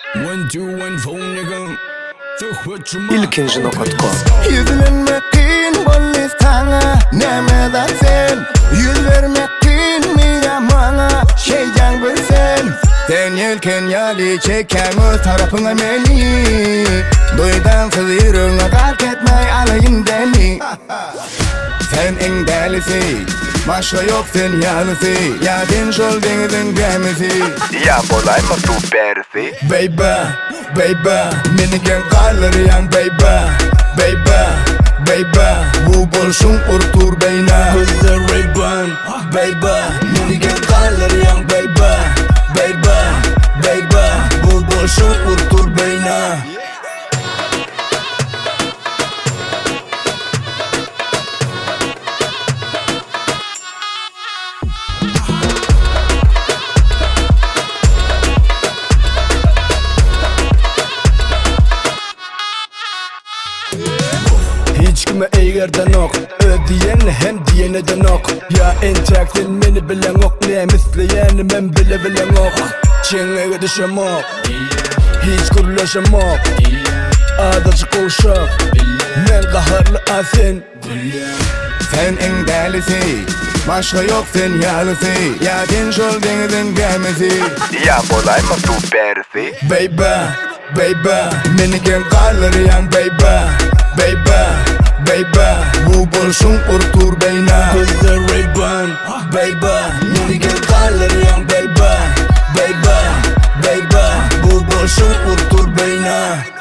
İlkinci nokta.com Yüzlenmek qiyin bollis tana Nemeden sen Yüz vermek qiyin miyem bana Şeyden bilsen Sen yelken yali çeken o tarafına meni Duydan sızırına kalk etmey alayım deni Sen en delisi Başka yok sen yanısı Ya den şol denizin gemisi Ya bolay mı tu persi? Baby, baby Menigen kalır yan baby Baby, baby Bu bolşun urtur beyna Kızı Ray-Ban Baby Menigen kalır yan baby Baby, baby Bu bolşun urtur beyna Hiç kime eğerden ok Ödeyene hem diyeneden ok Ya entektin beni bilen ok Ne misleyeni men bile bilen ok Çengeye düşem ok Hiç kurlaşam ok Adacık olşak Men kaharlı asen Sen en delisi Başka yok sen yalısı Ya den şol denizin gemisi Ya bolay mı tu persi? Baby, baby Menigen kalır yan baby Baby, baby Bu bolşun urtur beyna Kızı Ray-Ban Baby Menigen kalır yan baby Baby, baby Bu bolşun urtur beyna